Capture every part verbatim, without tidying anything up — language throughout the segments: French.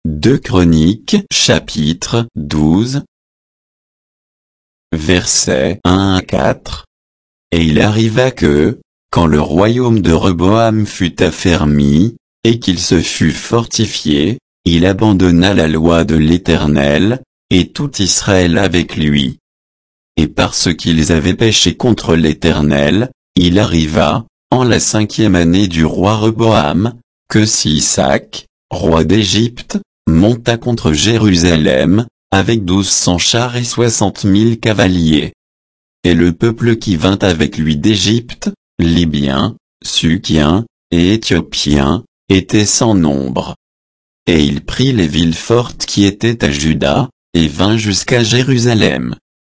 deux Chroniques chapitre douze versets un à quatre. Et il arriva que, quand le royaume de Rehoboam fut affermi, et qu'il se fut fortifié, il abandonna la loi de l'Éternel, et tout Israël avec lui. Et parce qu'ils avaient péché contre l'Éternel, il arriva, en la cinquième année du roi Rehoboam, que Sisac, roi d'Égypte, monta contre Jérusalem, avec douze cents chars et soixante mille cavaliers. Et le peuple qui vint avec lui d'Égypte, Libyens, Sukiens, et Éthiopiens, était sans nombre. Et il prit les villes fortes qui étaient à Juda, et vint jusqu'à Jérusalem.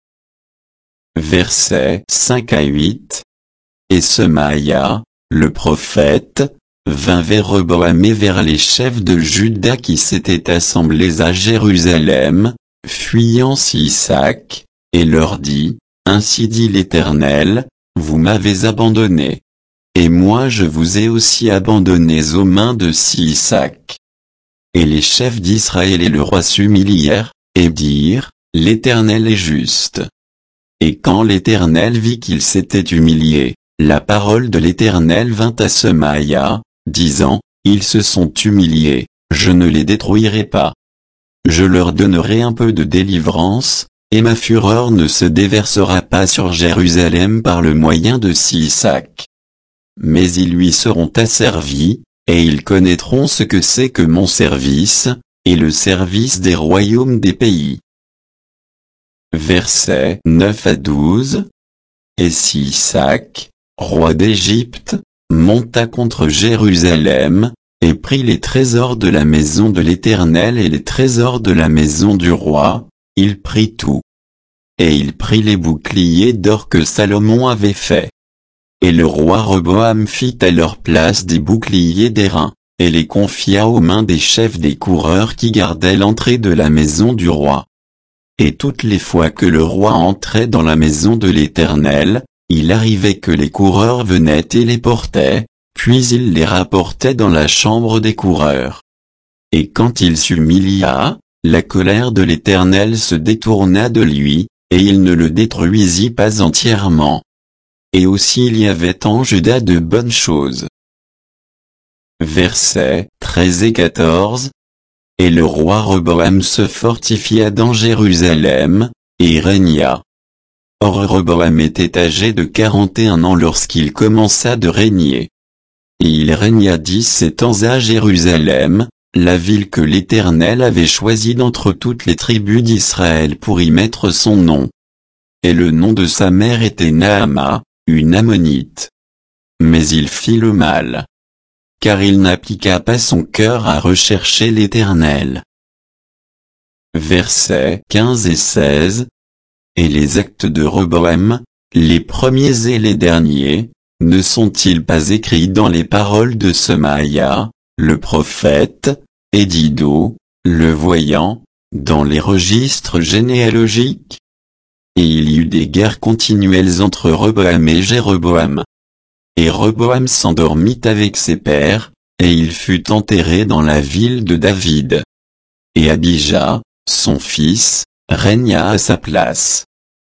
Versets cinq à huit. Et Semaïa, le prophète, vint vers Rehoboam et vers les chefs de Juda qui s'étaient assemblés à Jérusalem, fuyant Sisac, et leur dit, Ainsi dit l'Éternel, vous m'avez abandonné. Et moi je vous ai aussi abandonnés aux mains de Sisac. Et les chefs d'Israël et le roi s'humilièrent, et dirent, L'Éternel est juste. Et quand l'Éternel vit qu'ils s'étaient humiliés, la parole de l'Éternel vint à Semaïa, disant, Ils se sont humiliés, je ne les détruirai pas. Je leur donnerai un peu de délivrance, et ma fureur ne se déversera pas sur Jérusalem par le moyen de Sisac. Mais ils lui seront asservis, et ils connaîtront ce que c'est que mon service, et le service des royaumes des pays. Versets neuf à douze. Et Sisac, roi d'Égypte, monta contre Jérusalem, et prit les trésors de la maison de l'Éternel et les trésors de la maison du roi, il prit tout. Et il prit les boucliers d'or que Salomon avait faits. Et le roi Rehoboam fit à leur place des boucliers d'airain, et les confia aux mains des chefs des coureurs qui gardaient l'entrée de la maison du roi. Et toutes les fois que le roi entrait dans la maison de l'Éternel, il arrivait que les coureurs venaient et les portaient, puis il les rapportait dans la chambre des coureurs. Et quand il s'humilia, la colère de l'Éternel se détourna de lui, et il ne le détruisit pas entièrement. Et aussi il y avait en Juda de bonnes choses. Versets treize et quatorze. Et le roi Rehoboam se fortifia dans Jérusalem, et régna. Or Rehoboam était âgé de quarante et un ans lorsqu'il commença de régner. Et il régna dix-sept ans à Jérusalem, la ville que l'Éternel avait choisie d'entre toutes les tribus d'Israël pour y mettre son nom. Et le nom de sa mère était Naama, une Ammonite. Mais il fit le mal, car il n'appliqua pas son cœur à rechercher l'Éternel. Versets quinze et seize. Et les actes de Rehoboam, les premiers et les derniers, ne sont-ils pas écrits dans les paroles de Semaïa, le prophète, et d'Iddo, le voyant, dans les registres généalogiques? Et il y eut des guerres continuelles entre Rehoboam et Jéroboam. Et Rehoboam s'endormit avec ses pères, et il fut enterré dans la ville de David. Et Abijah, son fils, régna à sa place.